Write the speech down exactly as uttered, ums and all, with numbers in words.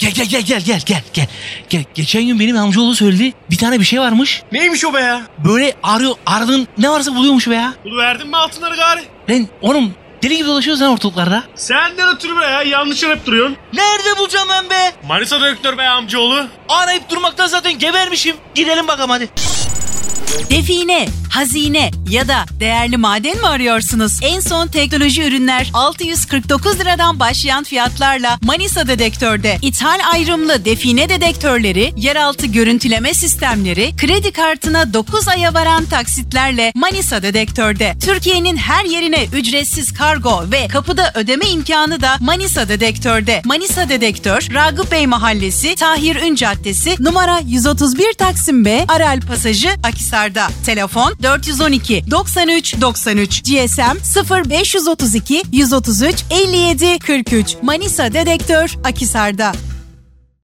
Gel gel gel gel gel gel gel. Gel. Geçen gün benim amcaoğlu söyledi. Bir tane bir şey varmış. Neymiş o be ya? Böyle arıyor, aradığın ne varsa buluyormuş be ya. Bunu verdin mi altınları gari? Lan oğlum deli gibi dolaşıyoruz lan ortalıklarda. Senden ötürü be ya, yanlış arayıp duruyorsun. Nerede bulacağım ben be? Manisa Dedektör be amcaoğlu. Arayıp durmaktan zaten gebermişim. Gidelim bakalım hadi. Define, hazine ya da değerli maden mi arıyorsunuz? En son teknoloji ürünler altı yüz kırk dokuz liradan başlayan fiyatlarla Manisa Dedektör'de. İthal ayrımlı define dedektörleri, yeraltı görüntüleme sistemleri, kredi kartına dokuz aya varan taksitlerle Manisa Dedektör'de. Türkiye'nin her yerine ücretsiz kargo ve kapıda ödeme imkanı da Manisa Dedektör'de. Manisa Dedektör, Ragıp Bey Mahallesi, Tahir Ün Caddesi, numara yüz otuz bir Taksim B, Aral Pasajı, Akhisar'da. Telefon dört yüz on iki doksan üç doksan üç, G S M sıfır beş otuz iki yüz otuz üç elli yedi kırk üç. Manisa Dedektör, Akhisar'da.